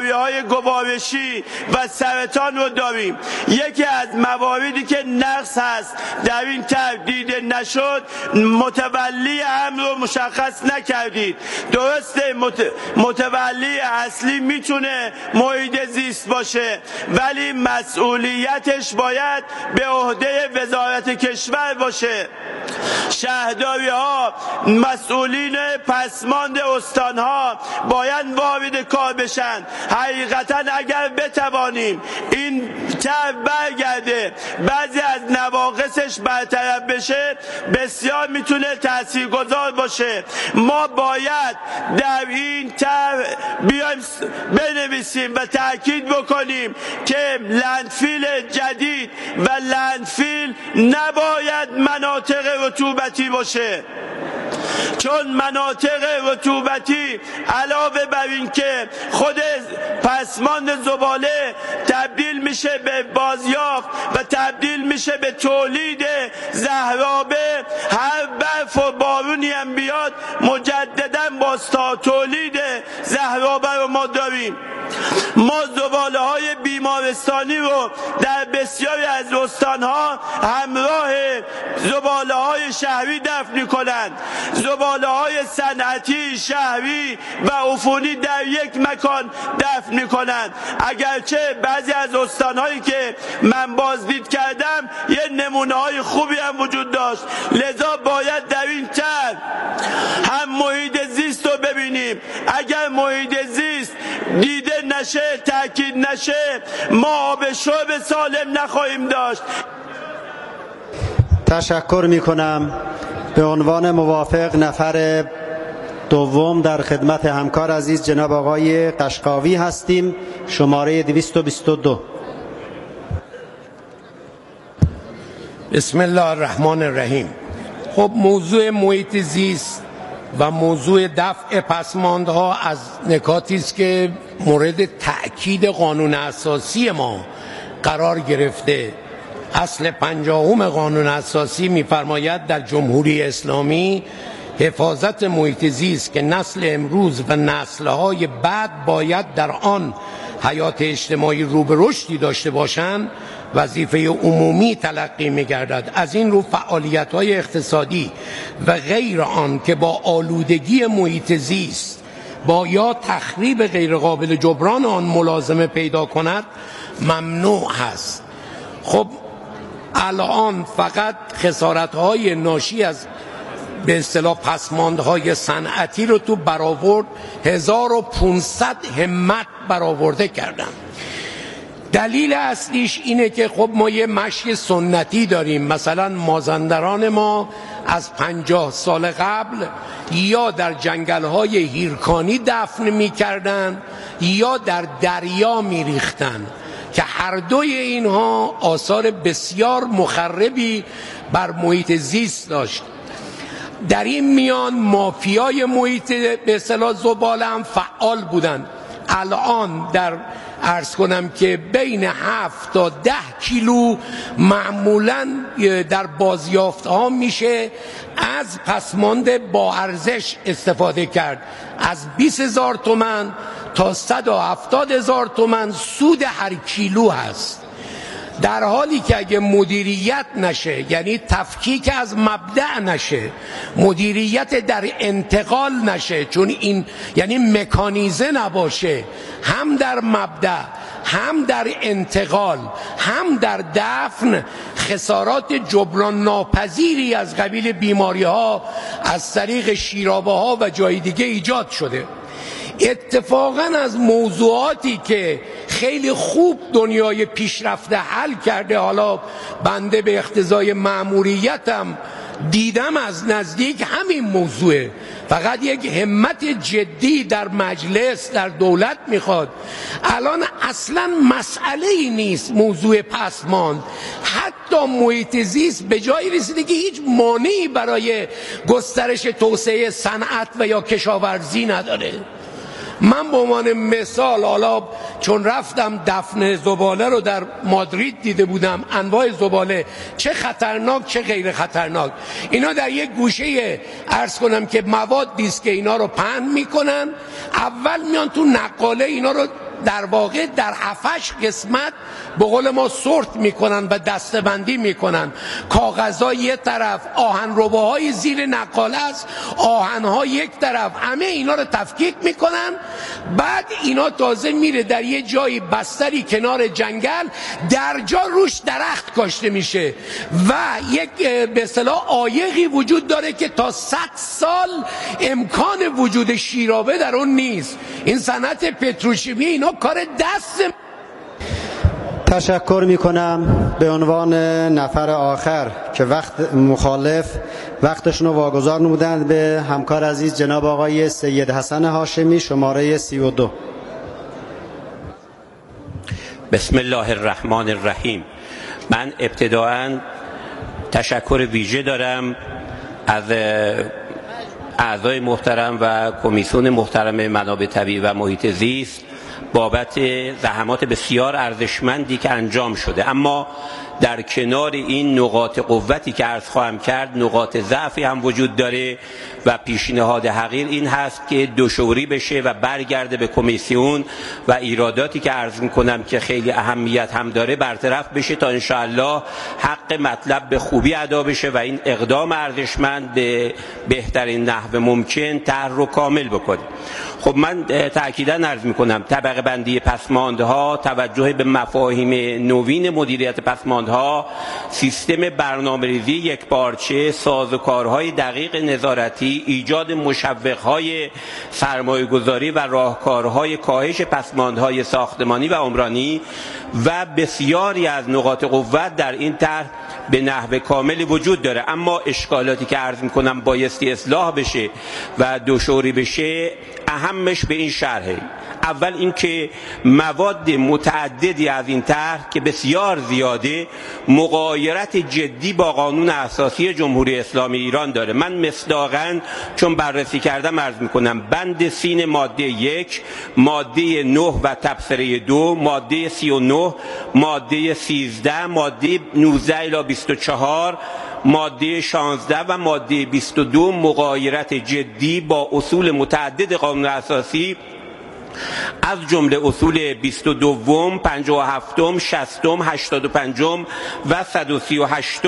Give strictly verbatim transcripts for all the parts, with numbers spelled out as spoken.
های گوارشی و سرطان رو داریم. یکی از مواردی که نقص هست در این طرح دیده نشد، متولی امر رو مشخص نکردید. درسته متولی اصلی میتونه محیط زیست باشه، ولی مسئولیتش باید به عهده وزارت کشور باشه. شهرداری ها، مسئولین پسماند استان ها باید وارد کار بشن. حقیقتا اگر بتوانیم این طرح برگرده، بعضی از نواقصش برطرف بشه، بسیار میتونه تاثیرگذار باشه. ما باید در این طرح بیایم بنویسیم و تاکید بکنیم که لندفیل جدید و لندفیل نباید مناطق رطوبتی باشه، چون مناطق رطوبتی علاوه بر این که خود پسماند زباله تبدیل میشه به بازیافت و تبدیل میشه به تولید زهرابه، هر برف و بارونی هم بیاد مجددا باستا تولید زهرابه رو ما داریم. ما زباله های بیمارستانی رو در بسیاری از استانها همراه زباله های شهری دفن می‌کنند. زباله های صنعتی شهری و عفونی در یک مکان دفن می‌کنند. اگرچه بعضی از استانهایی که من بازدید کردم یه نمونه های خوبی هم وجود داشت. لذا باید در این طرح هم محیط زیست رو ببینیم. اگر محیط زیست دیده نشه، تاکید نشه، ما آب شرب سالم نخواهیم داشت. تشکر می کنم. به عنوان موافق نفر دوم در خدمت همکار عزیز جناب آقای قشقاوی هستیم، شماره دویست و بیست و دو. بسم الله الرحمن الرحیم. خب موضوع محیط زیست و موضوع دفع پسماندها از نکاتی است که مورد تأکید قانون اساسی ما قرار گرفته. اصل پنجاهم قانون اساسی می‌فرماید در جمهوری اسلامی حفاظت محیط زیست که نسل امروز و نسل‌های بعد باید در آن حیات اجتماعی رو به رشدی داشته باشند وظیفه عمومی تلقی می‌گردد. از این رو فعالیت‌های اقتصادی و غیر آن که با آلودگی محیط زیست با یا تخریب غیرقابل جبران آن ملازمه پیدا کند ممنوع هست. خب الان فقط خسارت‌های ناشی از به اصطلاح پسماندهای صنعتی رو تو برآورد هزار و پانصد همت برآورده کردن. دلیل اصلیش اینه که خب ما یه مشی سنتی داریم. مثلا مازندران ما از پنجاه سال قبل یا در جنگل‌های هیرکانی دفن می‌کردن یا در دریا می‌ریختن که هر دوی اینها آثار بسیار مخربی بر محیط زیست داشت. در این میان مافیای محیط به اصطلاح زباله هم فعال بودند. الان در عرض کنم که بین هفت تا ده کیلو معمولا در بازیافت ها میشه از پسماند با ارزش استفاده کرد. از بیست هزار تومان تا صد و هفتاد هزار تومان سود هر کیلو هست. در حالی که اگه مدیریت نشه، یعنی تفکیک از مبدأ نشه، مدیریت در انتقال نشه، چون این یعنی مکانیزه نباشه، هم در مبدأ هم در انتقال هم در دفن، خسارات جبران ناپذیری از قبیل بیماری ها از طریق شیرابه ها و جای دیگه ایجاد شده. اتفاقا از موضوعاتی که خیلی خوب دنیای پیشرفته حل کرده، حالا بنده به اقتضای مأموریتم دیدم از نزدیک همین موضوعه، فقط یک همت جدی در مجلس در دولت میخواد. الان اصلا مسئله ای نیست موضوع پسماند، حتی محیط زیست به جایی رسیده که هیچ مانعی برای گسترش توسعه صنعت و یا کشاورزی نداره. من به عنوان مثال، حالا چون رفتم دفن زباله رو در مادرید دیده بودم، انواع زباله چه خطرناک چه غیر خطرناک، اینا در یک گوشه عرض کنم که موادی است که اینا رو پهن میکنن، اول میان تو نقاله اینا رو در واقع در هفتش قسمت به قول ما سورت میکنن و دسته‌بندی میکنن. کاغذها یک طرف، آهنرباهای زیر نقاله است، آهنها یک طرف، همه اینا رو تفکیک میکنن. بعد اینا تازه میره در یه جایی بستری کنار جنگل، در جا روش درخت کاشته میشه و یک به اصطلاح عایقی وجود داره که تا صد سال امکان وجود شیرابه در اون نیست. این صنعت پتروشیمی اینا کار دست. تشکر می کنم. به عنوان نفر آخر که وقت مخالف وقتشون رو واگذار نمودند به همکار عزیز جناب آقای سید حسن هاشمی، شماره سی و دو. بسم الله الرحمن الرحیم. من ابتداعاً تشکر ویژه دارم از اعضای محترم و کمیسیون محترم منابع طبیعی و محیط زیست بابت زحمات بسیار ارزشمندی که انجام شده. اما در کنار این نقاط قوتی که عرض خواهم کرد، نقاط ضعفی هم وجود داره و پیشنهاد حقیر این هست که دوشوری بشه و برگرده به کمیسیون و ایراداتی که عرض میکنم که خیلی اهمیت هم داره برطرف بشه تا انشاءالله حق مطلب به خوبی ادا بشه و این اقدام ارزشمند به بهترین نحو ممکن طرح رو کامل بکنه. خب من تأکیدا عرض میکنم طبقه بندی پسماندها، توجه به مفاهیم نوین مدیریت پسماندها، سیستم برنامه‌ریزی یکپارچه، سازوکارهای دقیق نظارتی، ایجاد مشوقهای سرمایه‌گذاری و راهکارهای کاهش پسماندهای ساختمانی و عمرانی و بسیاری از نقاط قوت در این طرح به نحو کاملی وجود داره. اما اشکالاتی که عرض میکنم بایستی اصلاح بشه و دوشوری بشه، اهمش به این شرحه. اول اینکه مواد متعددی از این طرح که بسیار زیاده مغایرت جدی با قانون اساسی جمهوری اسلامی ایران داره. من مصداقاً چون بررسی کردم عرض میکنم بند سین ماده یک، ماده نه و تبصره دو، ماده سی و نه، ماده سیزده، ماده نوزده الی بیست و چهار، ماده شانزده و ماده بیست و دو مغایرت جدی با اصول متعدد قانون اساسی از جمله اصول بیست و دو، پنجاه و هفت، شصت، هشتاد و پنج و صد و سی و هشت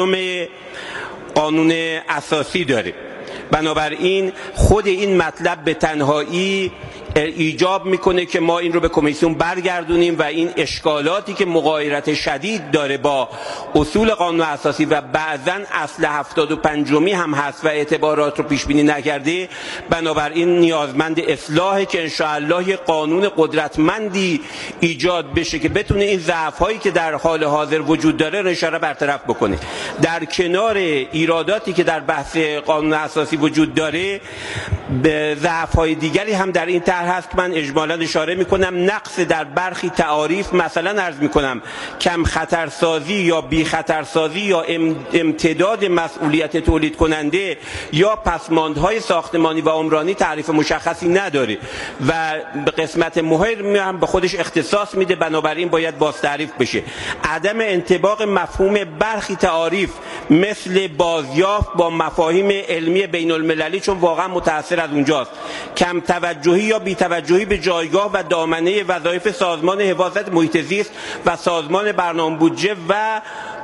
قانون اساسی داره. بنابراین خود این مطلب به تنهایی ایجاب میکنه که ما این رو به کمیسیون برگردونیم و این اشکالاتی که مغایرت شدید داره با اصول قانون اساسی و بعضاً اصل هفتاد و پنجمی هم هست و اعتبارات رو پیش بینی نکرده، بنابراین نیازمند اصلاحه که انشاءالله یه قانون قدرتمندی ایجاد بشه که بتونه این ضعف‌هایی که در حال حاضر وجود داره رو اشاره برطرف بکنه. در کنار ایراداتی که در بحث قانون اساسی وجود داره، به ضعف‌های دیگری هم در این طرح هست که من اجمالاً اشاره میکنم. نقص در برخی تعاریف، مثلا عرض میکنم کم خطرسازی یا بی خطرسازی یا امتداد مسئولیت تولید کننده یا پسماندهای ساختمانی و عمرانی تعریف مشخصی نداره و به قسمت مهر هم به خودش اختصاص میده، بنابراین باید باز تعریف بشه. عدم انطباق مفهوم برخی تعاریف مثل بازیافت با مفاهیم علمی بین المللی، چون واقعا متأثر از اونجاست. کم توجهی یا بی توجهی به جایگاه و دامنه وظایف سازمان حفاظت محیط زیست و سازمان برنامه بودجه و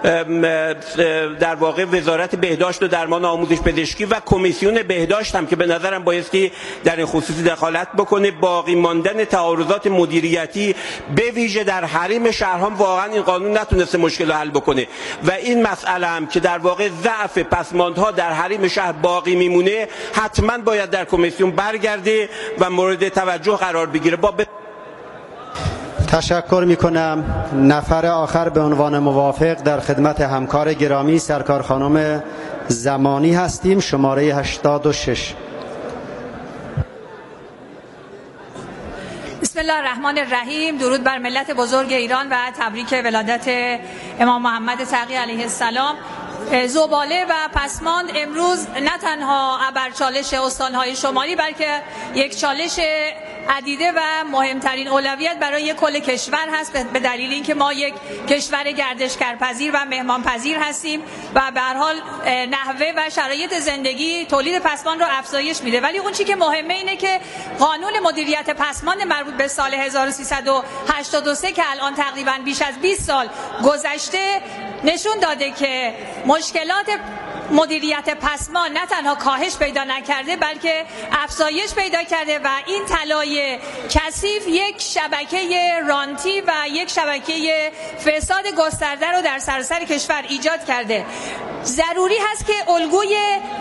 در واقع وزارت بهداشت و درمان آموزش پزشکی و کمیسیون بهداشت هم که به نظرم بایستی در این خصوص دخالت بکنه. باقی ماندن تعارضات مدیریتی به ویژه در حریم شهرها، واقعا این قانون نتونسته مشکل رو حل بکنه و این مسئله هم که در واقع ضعف پسماندها در حریم شهر باقی میمونه، حتما باید در کمیسیون برگرده و مورد توجه قرار بگیره. با ب... تشکر می کنم. نفر آخر به عنوان موافق در خدمت همکار گرامی سرکار خانم زمانی هستیم، شماره هشتاد و شش. بسم الله الرحمن الرحیم. درود بر ملت بزرگ ایران و تبریک ولادت امام محمد تقی علیه السلام. زباله و پسماند امروز نه تنها ابر چالش استانهای شمالی بلکه یک چالش عدیده و مهمترین اولویت برای کل کشور هست، به دلیل اینکه ما یک کشور گردشگرپذیر و مهمانپذیر هستیم و به هر حال نحوه و شرایط زندگی تولید پسماند رو افزایش میده. ولی اون چیزی که مهمه اینه که قانون مدیریت پسماند مربوط به سال هزار و سیصد و هشتاد و سه که الان تقریبا بیش از بیست سال گذشته نشون داده که مشکلات مدیریت پسماند نه تنها کاهش پیدا نکرده بلکه افزایش پیدا کرده و این طلای کثیف یک شبکه رانتی و یک شبکه فساد گسترده رو در سراسر کشور ایجاد کرده. ضروری هست که الگوی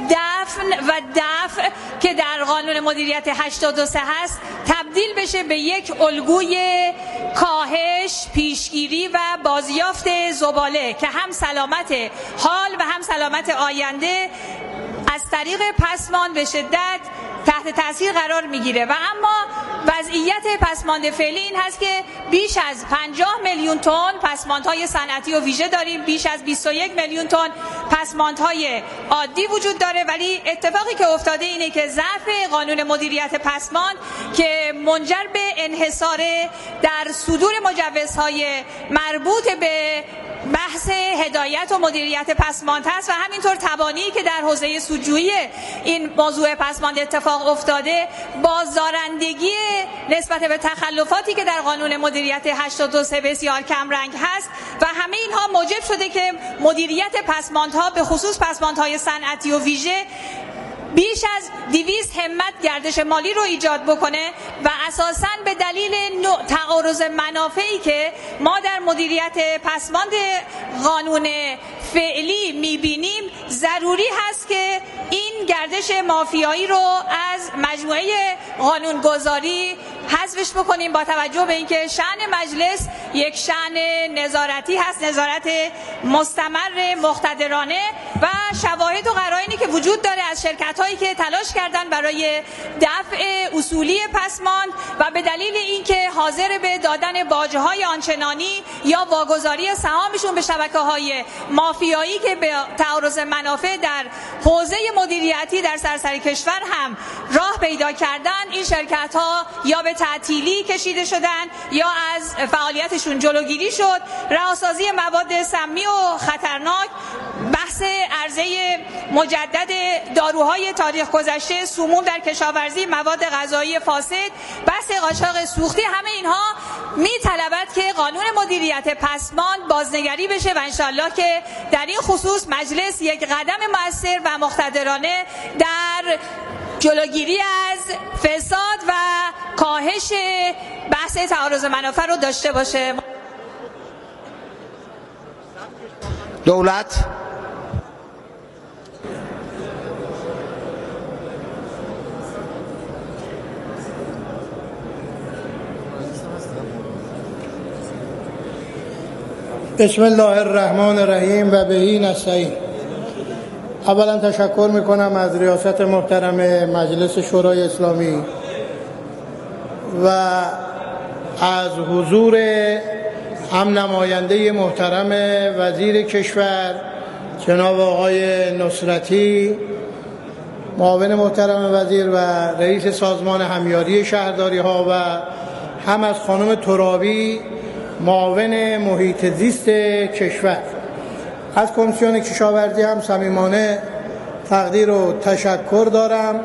دفن و دفع که در قانون مدیریت هشتاد و سه هست تبدیل بشه به یک الگوی کاهش، پیشگیری و بازیافت زباله که هم سلامت حال و هم سلامت آینده از طریق پسماند به شدت تحت تاثیر قرار میگیره. و اما وضعیت پسماند فعلی این هست که بیش از پنجاه میلیون تن پسماندهای صنعتی و ویژه داریم، بیش از بیست و یک میلیون تن پسماندهای عادی وجود داره. ولی اتفاقی که افتاده اینه که ضعف قانون مدیریت پسماند که منجر به انحصار در صدور مجوزهای مربوط به بحث هدایت و مدیریت پسماند هست و همینطور تبانی که در حوزه سودجویی این موضوع پسماند اتفاق افتاده، بازدارندگی نسبت به تخلفاتی که در قانون مدیریت هشتاد و سه بسیار کم رنگ هست و همه اینها موجب شده که مدیریت پسماندها به خصوص پسماندهای صنعتی و ویژه بیش از دویست همت گردش مالی رو ایجاد بکنه و اساساً به دلیل نوع تعارض منافعی که ما در مدیریت پسماند قانون فعلی میبینیم ضروری هست که این گردش مافیایی رو از مجموعه قانونگذاری حذفش بکنیم با توجه به اینکه شأن مجلس یک شأن نظارتی هست، نظارت مستمر مقتدرانه و شواهد و قرائنی که وجود داره از شرکت هایی که تلاش کردن برای دفع اصولی پسماند و به دلیل اینکه حاضر به دادن باجه های آنچنانی یا واگذاری سهامشون به شبکه های مافیایی که به تعارض منافع در حوزه مدیریتی در سراسر کشور هم راه پیدا کردن، این شرکت ها یا به تعطیلی کشیده شدن یا از فعالیتشون جلوگیری شد. رهاسازی مواد سمی و خطرناک، بحث عرضه مجدد داروهای تاریخ گذشته، سموم در کشاورزی، مواد غذایی فاسد، بحث قاچاق سوختی، همه اینها میطلبد که قانون مدیریت پسماند بازنگری بشه و انشالله که در این خصوص مجلس یک قدم مؤثر و مقتدرانه در جلوگیری از فساد و کاهش بحث تعارض منافع رو داشته باشه. دولت بسم الله الرحمن الرحیم و بهی نستعین. اولا تشکر میکنم از ریاست محترم مجلس شورای اسلامی و از حضور هم نماینده محترم وزیر کشور جناب آقای نصرتی، معاون محترم وزیر و رئیس سازمان همیاری شهرداری ها و هم از خانم ترابی معاون محیط زیست کشور. از کمیسیون کشاورزی هم صمیمانه تقدیر و تشکر دارم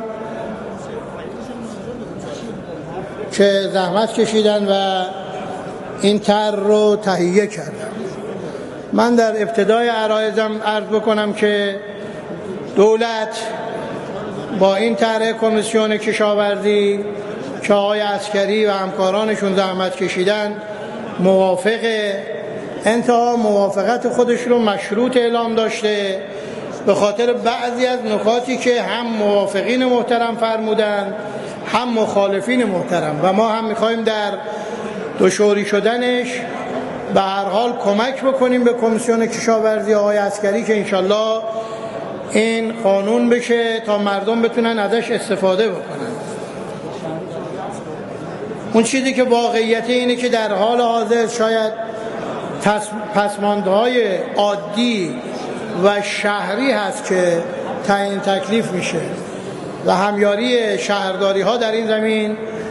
که زحمت کشیدن و این طرح رو تهیه کردن. من در ابتدای عرایضم عرض بکنم که دولت با این طرح کمیسیون کشاورزی که آقای عسکری و همکارانشون زحمت کشیدن موافقه. انتها موافقت خودش رو مشروط اعلام داشته به خاطر بعضی از نکاتی که هم موافقین محترم فرمودن هم مخالفین محترم و ما هم میخوایم در دشوری شدنش به هر حال کمک بکنیم به کمیسیون کشاورزی آقای عسکری که انشالله این قانون بشه تا مردم بتونن ازش استفاده بکنن. اون چیزی که واقعیت اینه که در حال حاضر شاید پسماندهای عادی و شهری هست که تعیین تکلیف میشه و همیاری شهرداری ها در این زمین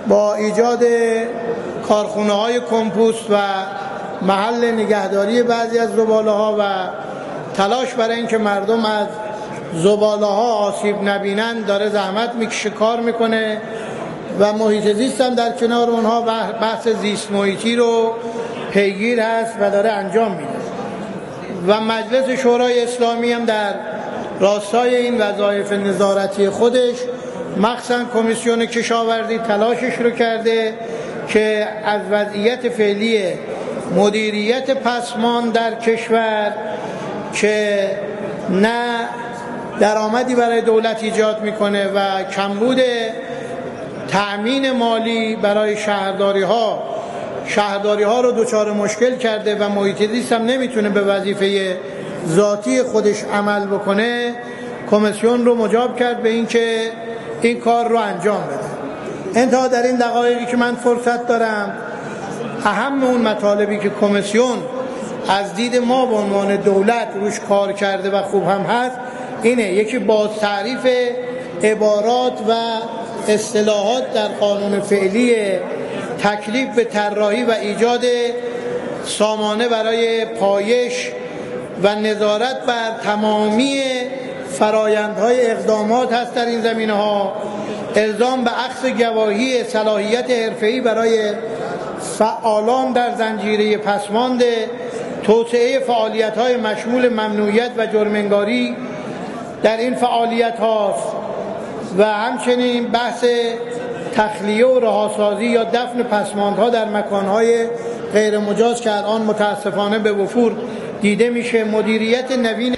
با ایجاد کارخونه های کمپوست و محل نگهداری بعضی از زباله ها و تلاش برای اینکه مردم از زباله ها آسیب نبینند داره زحمت میکشه، کار میکنه و محیط زیست هم در کنار اونها بحث زیست محیطی رو پیگیر هست و داره انجام میده. و مجلس شورای اسلامی هم در راستای این وظایف نظارتی خودش مخصوصا کمیسیون کشاورزی تلاشش رو کرده که از وضعیت فعلی مدیریت پسماند در کشور که نه درآمدی برای دولت ایجاد میکنه و کمبود تأمین مالی برای شهرداری ها شهرداری ها رو دچار مشکل کرده و محیط زیست هم نمیتونه به وظیفه ذاتی خودش عمل بکنه، کمیسیون رو مجاب کرد به این که این کار رو انجام بده. انتها در این دقایقی که من فرصت دارم، اهم اون مطالبی که کمیسیون از دید ما به عنوان دولت روش کار کرده و خوب هم هست اینه: یکی باز تعریف عبارات و اصطلاحات در قانون فعلی تکلیف به طراحی و ایجاد سامانه برای پایش و نظارت بر تمامی فرایندهای اقدامات هست در این زمینه‌ها، الزام به اخذ گواهی صلاحیت حرفه‌ای برای فعالان در زنجیره پسماند، توسعه فعالیت‌های مشمول ممنوعیت و جرم‌انگاری در این فعالیت هاست و همچنین بحث تخلیه و رهاسازی یا دفن پسماندها در مکانهای غیر مجاز که الان متاسفانه به وفور دیده میشه. مدیریت نوین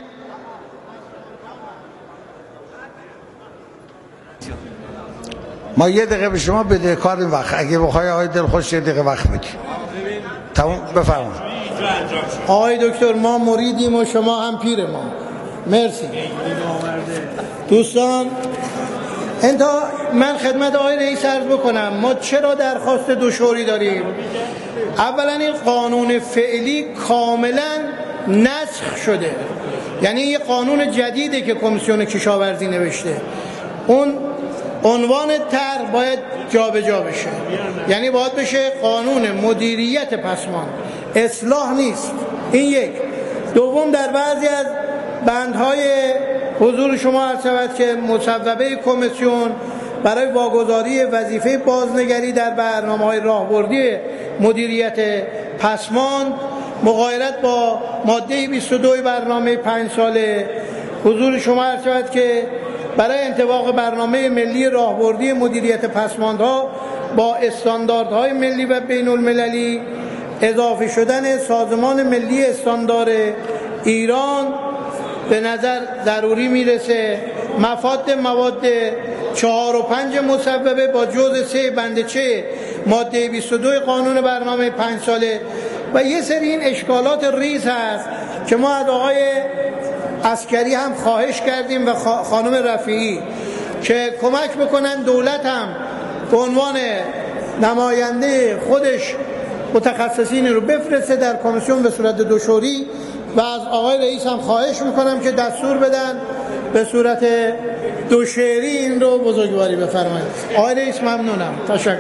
ما یه دقیقه به شما بدهکاریم وقت، اگه بخوای آقای دلخوش یه دقیقه وقت بدی. تمام، بفرمایید. آقای دکتر ما مریدیم و شما هم پیر ما. مرسی دوستان. انتها من خدمت آقای رئیس عرض بکنم ما چرا درخواست دشوری داریم. اولا این قانون فعلی کاملا نسخ شده، یعنی یه قانون جدیده که کمیسیون کشاورزی نوشته. اون عنوان طرح باید جابجا بشه، یعنی باید بشه قانون مدیریت پسماند، اصلاح نیست. این یک. دوم، در بعضی از بندهای حضور شما عرض شود که مصوبه کمیسیون برای واگذاری وظیفه بازنگری در برنامه‌های راهبردی مدیریت پسماند مغایرت با ماده بیست و دو برنامه پنج ساله حضور شما عرض شود که برای انطباق برنامه ملی راهبردی مدیریت پسماندها با استانداردهای ملی و بین المللی اضافه شدن سازمان ملی استاندارد ایران به نظر ضروری میرسه. مفاد مواد چهار و پنج مصوبه با جزء سه بند چه ماده بیست و دو قانون برنامه پنج ساله و یه سری این اشکالات ریز هست که ما از آقای عسکری هم خواهش کردیم و خانم رفیعی که کمک بکنن دولت هم به عنوان نماینده خودش متخصصین رو بفرسته در کمیسیون به صورت دشوری و از آقای رئیس هم خواهش میکنم که دستور بدن به صورت دوشعری این رو بزرگواری بفرمایید. آقای رئیس ممنونم. تشکر.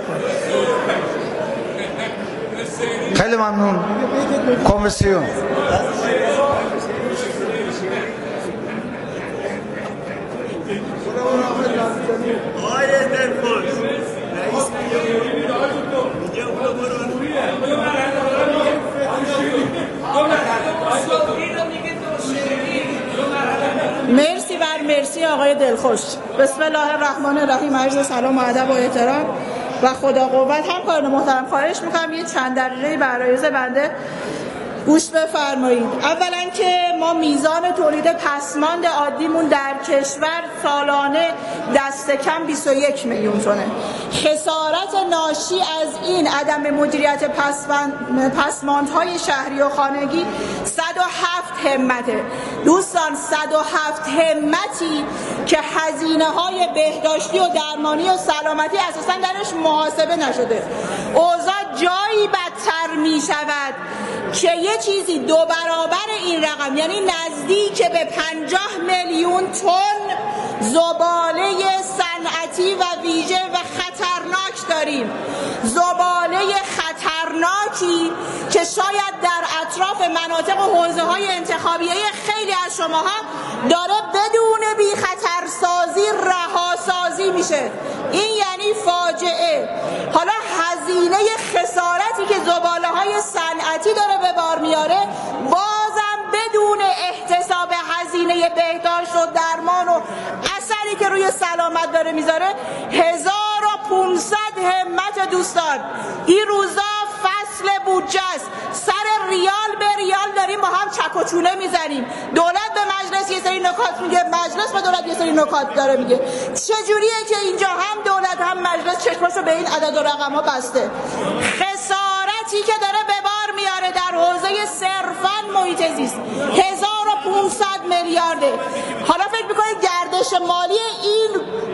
خیلی ممنون. کمیسیون آقای دلخوش رئیس مرسی بر مرسی آقای دلخوش. بسم الله الرحمن الرحیم. عرض سلام و ادب و احترام و خدا قوت. همکاران محترم خواهش میکنم یه چند دقیقه برای بنده گوش بفرمایید. اولا که ما میزان تولید پسماند عادیمون در کشور سالانه دست کم بیست و یک میلیون تونه. خسارت ناشی از این عدم مدیریت پسماند پسماندهای شهری و خانگی صد و هفت همته. دوستان صد و هفت همتی که هزینه های بهداشتی و درمانی و سلامتی اساسا درش محاسبه نشده. اوضاع جایی بدتر می شود که یه چیزی دو برابر این رقم، یعنی نزدیک به پنجاه میلیون تن زباله صنعتی صنعتی و ویژه و خطرناک داریم. زباله خطرناکی که شاید در اطراف مناطق و حوزه‌های انتخابیه خیلی از شماها داره بدون بی خطرسازی رهاسازی میشه. این یعنی فاجعه. حالا هزینه خسارتی که زباله‌های صنعتی داره به بار میاره بازم بدون احتساب هزینه بهداشت و درمان و اثری که روی سلامت داره میذاره هزار و پونصد همت. دوستان این روزا فصل بودجه است، سر ریال به ریال داریم با هم چک و چونه میزنیم. دولت به مجلس یه سری نکات میگه، مجلس به دولت یه سری نکات داره میگه. چجوریه که اینجا هم دولت هم مجلس چشمشو به این عدد و رقم ها بسته؟ خسارتی که داره به بار میاره در حوزه صرفاً محیط زیست هزار و پونصد میلیارده. حالا فکر میکنید گردش مالی این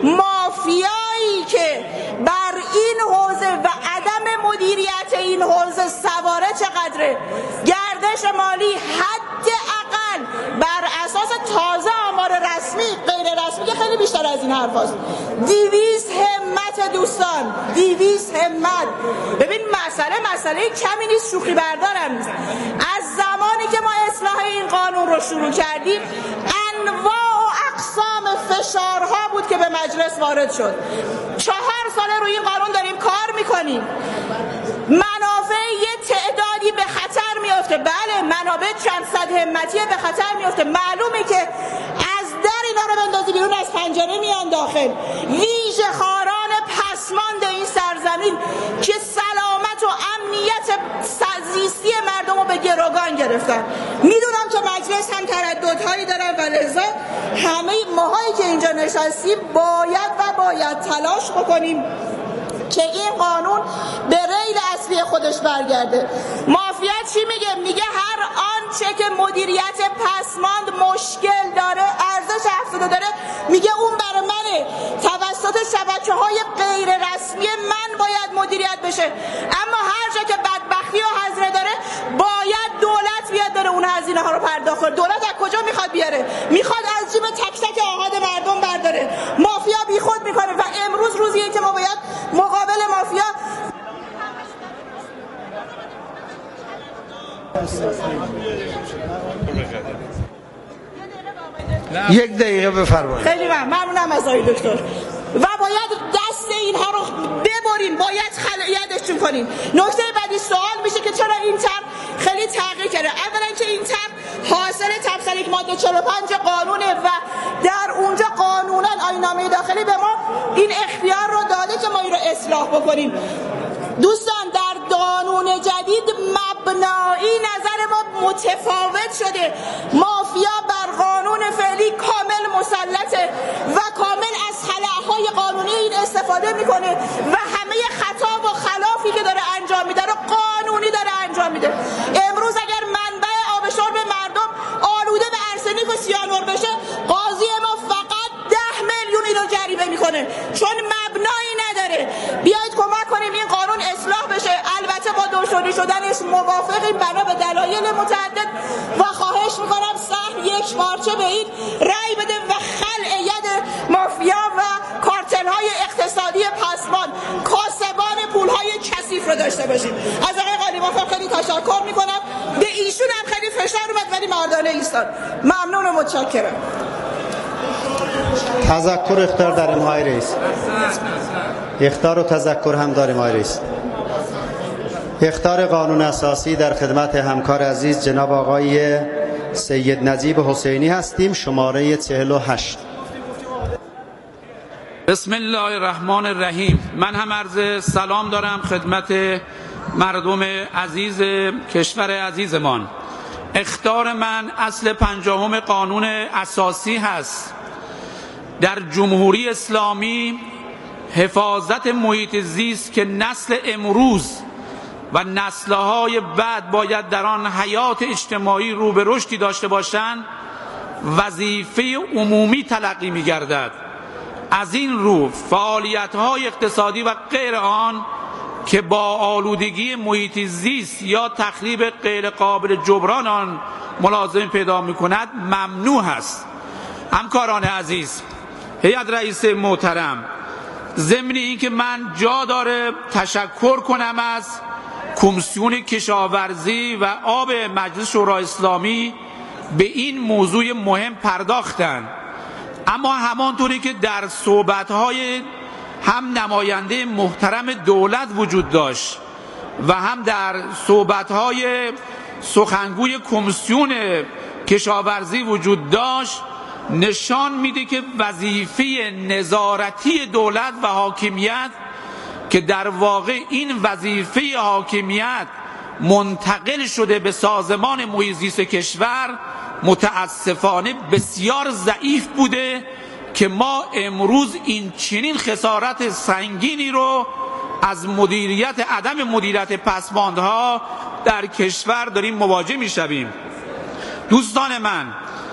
مافیایی که بر این حوزه و عدم مدیریت این حوزه سواره چقدره؟ گردش مالی حداقل بر اساس تازه آمار رسمی، غیر رسمی که خیلی بیشتر از این حرف هست، دیویس همت. دوستان دیویس همت. ببین مسئله مسئله کمی نیست، شوخی بردارم نیست. از زمانی که ما اصلاح این قانون رو شروع کردیم انواع و اقسام فشارها بود که به مجلس وارد شد. چهار ساله روی این قانون داریم کار میکنیم. منافع یه تعدادی به خطر میفته. بله منابع چند صد همتیه به خطر میفته. معلومه که از در اینا رو بندازی بیرون از پنجره میان داخل. ویژه خاران پسماند این سرزمین که سلامت و امنیت زیستی مردم رو به گروگان گرفتن. میدونم که مجلس هم ترددهایی دارن و لذا همه ماهایی که اینجا نشستیم باید و باید تلاش بکنیم که این قانون به ریل اصلی خودش برگرده. مافیا چی میگه؟ میگه هر آنچه که مدیریت پسماند مشکل داره، ارزش افزوده داره، میگه اون برای منه، توسط شبکه‌های غیر رسمی من باید مدیریت بشه. اما هر جا که بدبختی و هزینه داره باید دولت بیاد داره اون هزینه ها رو پرداخت کنه. دولت از کجا میخواد بیاره؟ میخواد از جیب تک تک آهاد مردم برداره. مافیا بیخود میکنه و امروز روزیه که ما باید مقابل مافیا یک دقیقه بفرمایید. خیلی ممنونم از آقای دکتر. و باید دست اینها رو ببریم، باید خلایتشون کنیم. نکته بعدی سوال میشه که چرا این طرح خیلی تغییر کرده. اولا که این طرح حاصل تفصیل یک ماده چهل و پنج قانونه و در اونجا قانونا آیین‌نامه داخلی به ما این اختیار رو داده که ما این رو اصلاح بکنیم. دوستان در قانون جدید مبنایی نظر ما متفاوت شده. مافیا بر قانون فعلی کامل مسلطه و کامل از خلاهای قانونی این استفاده میکنه و همه خطا و خلافی که داره انجام میده رو قانونی داره انجام میده. امروز اگر منبع آب شرب مردم آلوده به ارسنیک و سیانور بشه، قاضی ما فقط ده میلیون اینو جریمه میکنه چون مبنایی نداره. بیایید کمک کنیم این قانون اصلاح بشه. البته با دوشونی شدنش موافقیم بنا به دلایل متعدد و خواهش میکنم سهم یک پارچه به این رأی بده و خلع ید مافیا و کارتل های اقتصادی پسمان، کاسبان پول های کثیف رو داشته باشیم. از آقای قالیباف خیلی تشکر میکنم. به ایشون هم خیلی فشار اومد ولی مردانه ایستاد. ممنون و متشکرم. تذکر اختار داریم آقای رئیس. اختار و تذکر هم داریم آقای رئیس. اختار قانون اساسی در خدمت همکار عزیز جناب آقای سید نجیب حسینی هستیم، شماره چهل و هشت. بسم الله الرحمن الرحیم. من هم عرض سلام دارم خدمت مردم عزیز کشور عزیزمان. اخطار من اصل پنجاهم قانون اساسی هست. در جمهوری اسلامی حفاظت محیط زیست که نسل امروز و نسل‌های بعد باید در آن حیات اجتماعی رو به رشدی داشته باشند وظیفه عمومی تلقی می‌گردد. از این رو فعالیت‌های اقتصادی و غیر آن که با آلودگی محیط زیست یا تخریب غیر قابل جبران آن ملازمه پیدا می‌کند ممنوع است. همکاران عزیز، هیئت رئیس محترم، ضمن اینکه من جا داره تشکر کنم از کمیسیون کشاورزی و آب مجلس شورای اسلامی به این موضوع مهم پرداختند، اما همانطوری که در صحبت‌های هم نماینده محترم دولت وجود داشت و هم در صحبت‌های سخنگوی کمیسیون کشاورزی وجود داشت، نشان میده که وظیفه نظارتی دولت و حاکمیت که در واقع این وظیفه حاکمیت منتقل شده به سازمان محیط زیست کشور متاسفانه بسیار ضعیف بوده که ما امروز این چنین خسارت سنگینی رو از مدیریت عدم مدیریت پسماندها در کشور داریم مواجه میشویم. دوستان من،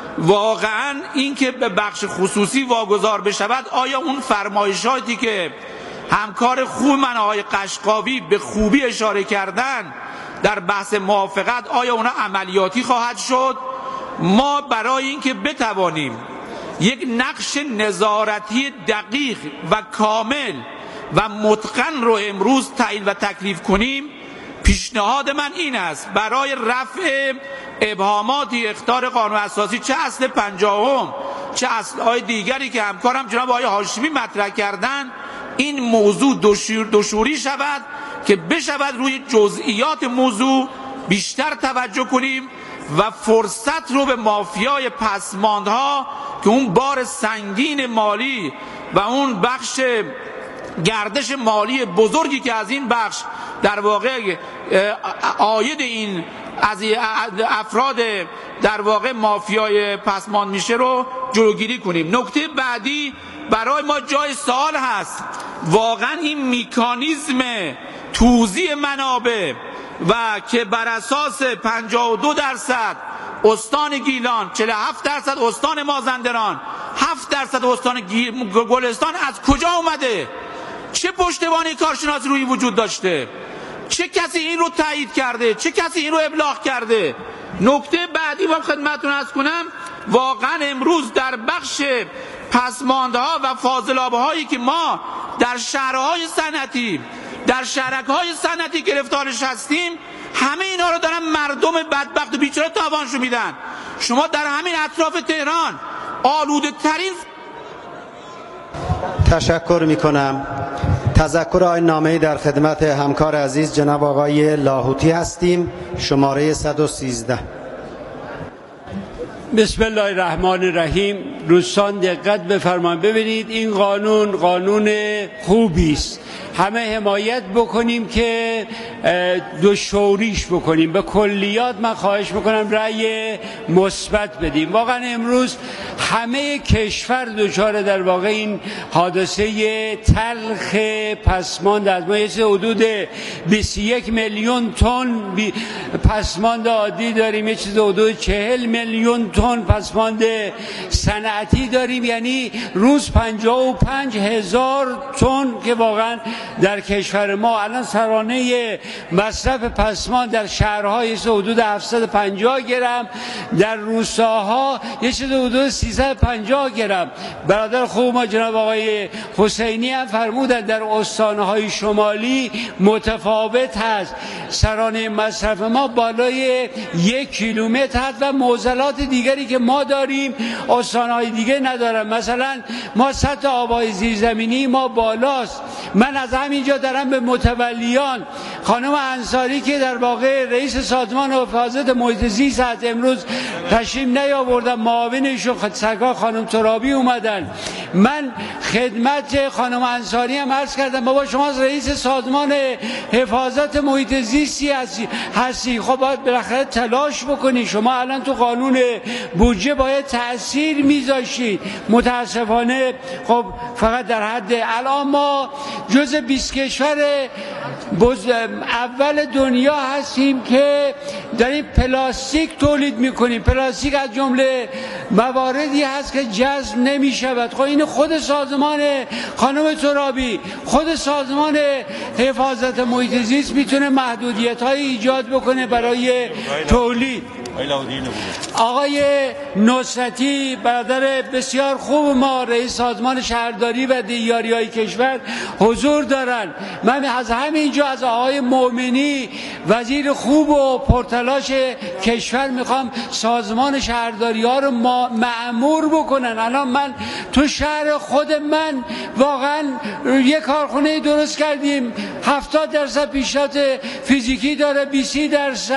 واقعا این که به بخش خصوصی واگذار بشود، آیا اون فرمایشاتی که همکار خوب من آقای قشقاوی به خوبی اشاره کردن در بحث موافقت، آیا اونا عملیاتی خواهد شد؟ ما برای اینکه بتوانیم یک نقش نظارتی دقیق و کامل و متقن رو امروز تعیین و تکلیف کنیم، پیشنهاد من این است برای رفع ابهاماتی اخطار قانون اساسی، چه اصل پنجاهم چه اصلهای دیگری که همکارم جناب آقای هاشمی مطرح کردن، این موضوع دشوری شود که بشود روی جزئیات موضوع بیشتر توجه کنیم و فرصت رو به مافیای پسماندها که اون بار سنگین مالی و اون بخش گردش مالی بزرگی که از این بخش در واقع عاید این از افراد در واقع مافیای پسماند میشه رو جلوگیری کنیم. نکته بعدی برای ما جای سوال هست، واقعا این میکانیزم توزیع منابع و که بر اساس پنجاه و دو درصد استان گیلان، چهل و هفت درصد استان مازندران، هفت درصد استان گلستان از کجا اومده؟ چه پشتوانه کارشناسی روی وجود داشته؟ چه کسی این رو تایید کرده؟ چه کسی این رو ابلاغ کرده؟ نکته بعدی با خدمتتون عرض کنم، واقعا امروز در بخش پسماندها و فاضلاب‌هایی که ما در شهرهای صنعتی در شهرک‌های صنعتی گرفتارش هستیم، همه اینا رو دارن مردم بدبخت و بیچاره تاوانشو میدن. شما در همین اطراف تهران آلوده ترین. تشکر میکنم. تذکر آیین نامه‌ای در خدمت همکار عزیز جناب آقای لاهوتی هستیم، شماره صد و سیزده. بسم الله الرحمن الرحیم. دوستان دقت بفرمایید، ببینید این قانون قانون خوبی است، همه حمایت بکنیم که دوشوریش بکنیم. به کلیات من خواهش میکنم رأی مثبت بدیم. واقعا امروز همه کشور دچار در واقع این حادثه تلخ پسماند از ما، یه حدود بیست و یک میلیون تن پسماند عادی داریم، یه چیز حدود چهل میلیون تن پسماند صنعتی داریم، یعنی روز پنجاه و پنج هزار تن که واقعا در کشور ما الان سرانه مصرف پسماند در شهرهای حدود هفتصد و پنجاه گرم، در روستاها یه چیز حدود سیصد و پنجاه گرم. برادر خوب ما جناب آقای حسینی هم فرمودند در استانهای شمالی متفاوت هست، سرانه مصرف ما بالای یک کیلومتر هست و معضلات دیگری که ما داریم استانهای دیگه ندارن. مثلا ما سطح آبهای زیرزمینی ما بالاست. من از همینجا دارم به متولیان خانم انصاری که در واقع رئیس سازمان حفاظت محیط زیست هست، امروز تشریف نیاوردن، معاونشون سرکار خانم ترابی اومدن، من خدمت خانم انصاری هم عرض کردم بابا شما رئیس سازمان حفاظت محیط زیستی هستی, هستی. خب باید بالاخره تلاش بکنی، شما الان تو قانون بودجه باید تأثیر میذاشید. متاسفانه خب فقط در حد الان ما جز بیست کشور اول دنیا هستیم که داریم پلاستیک تولید میکنیم. پلاستیک از جمله مواردی هست که جذب نمیشود. خب این خود سازمان خانم ترابی، خود سازمان حفاظت محیط زیست میتونه محدودیت های ایجاد بکنه برای تولید. آقای نصرتی برادر بسیار خوب ما رئیس سازمان شهرداری و دیاری‌های کشور حضور دارن. من از همینجا از آقای مؤمنی وزیر خوب و پرتلاش کشور میخوام سازمان شهرداری ها رو مأمور بکنن. الان من تو شهر خود من واقعا یک کارخونه درست کردیم، هفتاد درصد پیشرفت فیزیکی داره، بیست درصد